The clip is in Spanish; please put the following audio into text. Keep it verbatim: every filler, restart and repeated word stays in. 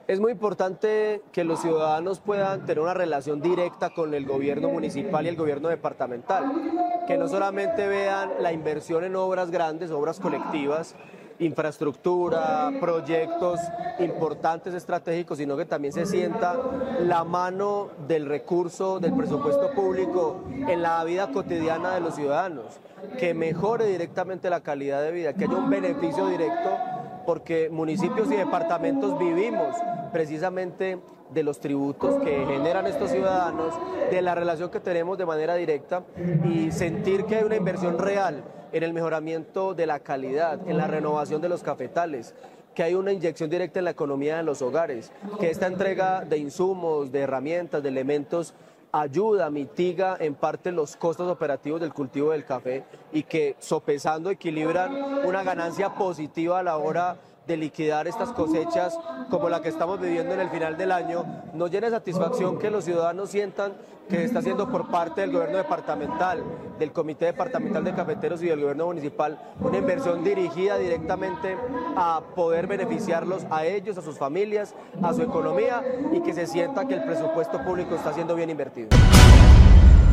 Es muy importante que los ciudadanos puedan tener una relación directa con el gobierno municipal y el gobierno departamental, que no solamente vean la inversión en obras grandes, obras colectivas, infraestructura, proyectos importantes estratégicos, sino que también se sienta la mano del recurso del presupuesto público en la vida cotidiana de los ciudadanos, que mejore directamente la calidad de vida, que haya un beneficio directo, porque municipios y departamentos vivimos precisamente de los tributos que generan estos ciudadanos, de la relación que tenemos de manera directa, y sentir que hay una inversión real en el mejoramiento de la calidad, en la renovación de los cafetales, que hay una inyección directa en la economía de los hogares, que esta entrega de insumos, de herramientas, de elementos ayuda, mitiga en parte los costos operativos del cultivo del café y que sopesando equilibran una ganancia positiva a la hora de liquidar estas cosechas como la que estamos viviendo en el final del año. Nos llena de satisfacción que los ciudadanos sientan que se está haciendo por parte del gobierno departamental, del Comité Departamental de Cafeteros y del gobierno municipal una inversión dirigida directamente a poder beneficiarlos a ellos, a sus familias, a su economía, y que se sienta que el presupuesto público está siendo bien invertido.